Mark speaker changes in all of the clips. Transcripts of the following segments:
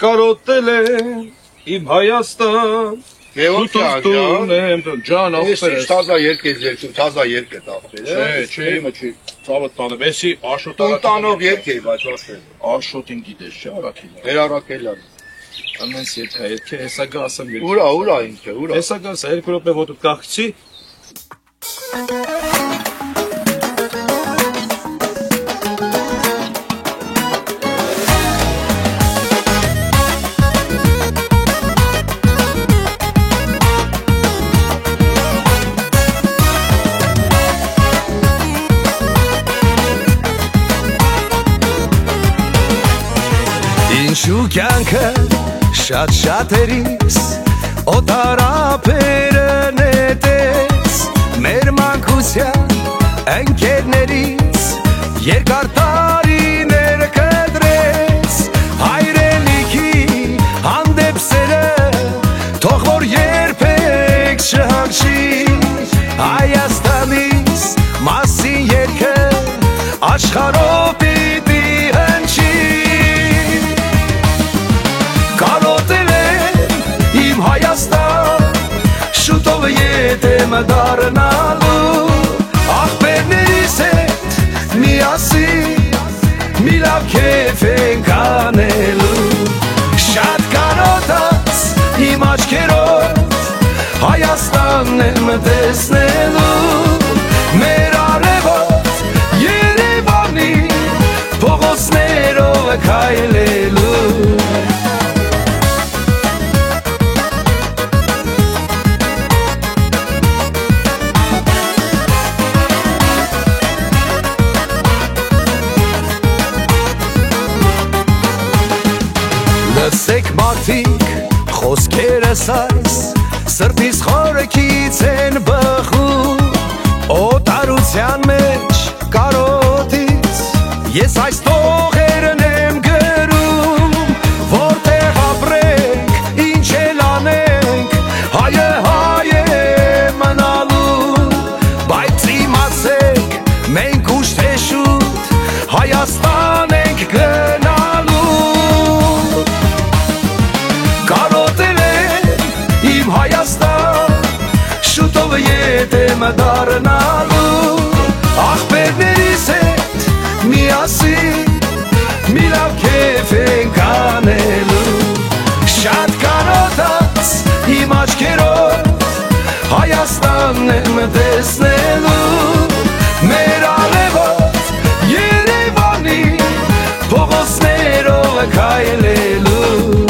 Speaker 1: կարոտել եմ իմ Հայաստան
Speaker 2: Ջան, ախպերս թազա երկ է ձերցում, թազա երկ է տախպեր
Speaker 1: Չէ, իմը չի, ծավըտ տանեմ, էսի Աշոտ
Speaker 2: տանող երկ է, բայց վասեր
Speaker 1: Աշոտին գիտես, չէ, Արաքիլյան
Speaker 2: Հերարաքելյան
Speaker 1: Անենց երկ է, հեսա գա ասեմ երկ
Speaker 2: Ուրա ինքը, ուրա
Speaker 1: Հեսա գա ասա, 2 րոպե ոտուտ կաղցի
Speaker 3: Ինչու կյանքը շատ-շատերիս օտարապերը նետեց մեր մանկության ընկերներից երկար տարիներ կտրեց հայրենիքի հանդեպ սերը թող որ երբեք չհանգչի Հայաստանիս մասին երգը աշխարհով պիտի հնչի Հայաստան շուտով ետ եմ դառնալու աղբերներիս հետ միասին մի լավ քեֆ ենք անելու շատ կարոտած իմ աչքերով Հայաստանն եմ տեսնելու մեր արևոտ Երևանի փողոցներով քայլելու Լսեք մարդիկ խոսքերս այս սրտիս խորքից են բխում օտարության մեջ կարոտից ես այս տողերն եմ գրում որտեղ ապրենք ինչ էլ անենք հայը հայ է մնալու բայց իմացեք մենք ուշ թե շուտ Հայաստան ենք գնալու Հայաստան շուտով ետ եմ դառնալու աղբերներիս հետ միասին մի լավ քեֆ ենք անելու շատ կարոտած իմ աչքերով Հայաստանն եմ տեսնելու մեր արևոտ Երևանի փողոցներով քայլելու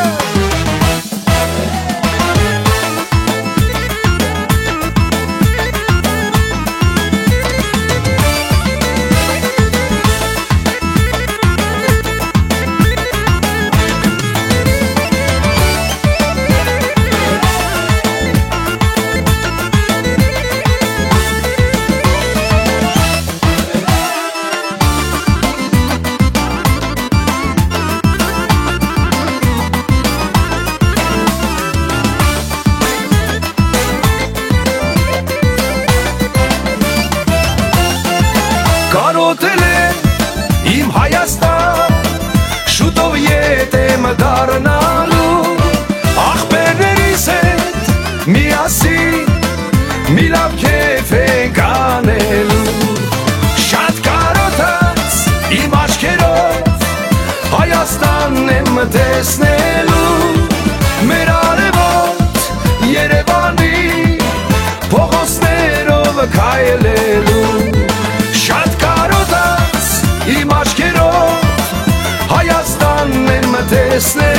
Speaker 3: Կարոտել եմ իմ Հայաստան շուտով ետ եմ դառնալու աղբերներիս հետ միասին մի լավ քեֆ ենք անելու շատ կարոտած իմ աչքերով Հայաստանն եմ տեսնելու մեր արևոտ Երևանի փողոցներով քայլելու Շատ կարոտած իմ աչքերով Հայաստանն եմ տեսնել